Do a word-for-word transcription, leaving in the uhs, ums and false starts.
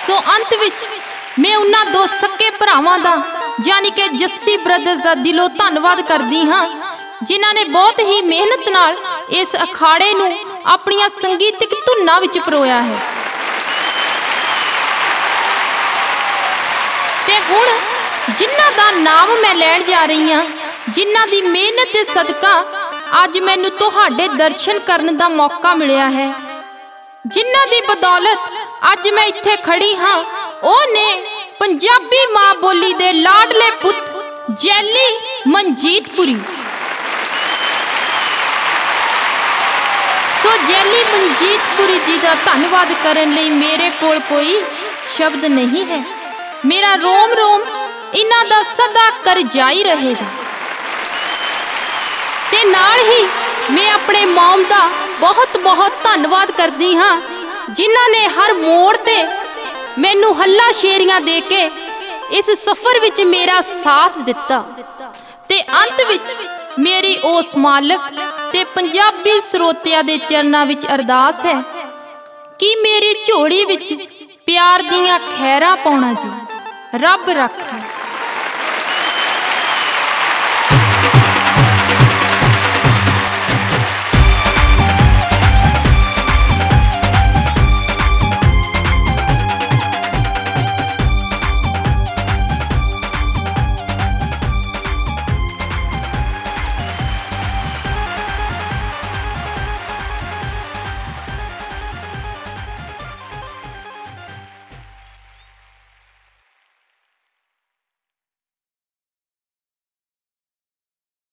सो अंत विच मैं उन्हां दो सक्के भरावां दा यानी कि जस्सी ब्रदर्स दा दिलों धन्नवाद करदी हाँ, जिन्हां ने बहुत ही मेहनत नाल इस अखाड़े नूं अपणियां संगीतक धुनां विच परोया है। ते हुण जिन्हां दा नाम मैं लैण जा रही हाँ, जिन्हां दी मेहनत दे सदका अज मैनूं तुहाडे दर्शन करन दा मौका मिलिया है, जिन्हां दी बदौलत अज मैं इत्थे खड़ी हाँ, ओह ने पंजाबी मां बोली दे लाडले पुत जैली मनजीतपुरी। सो जैली मनजीतपुरी जी का धन्नवाद करन लई मेरे कोल कोई शब्द नहीं है। मेरा रोम रोम इन्हां दा सदा करजाई रहेगा। ते नाल ही मैं अपने मॉम दा बहुत बहुत धन्नवाद करदी हाँ, जिन्हां ने हर मोड़ ते मैनू हल्ला शेरियां दे के इस सफर विच मेरा साथ दिता। ते अंत विच मेरी उस मालक ते पंजाबी सरोतिया दे चरनां विच अरदास है कि मेरी झोली विच प्यार दियां खैरां पाउणा जी रब रखे।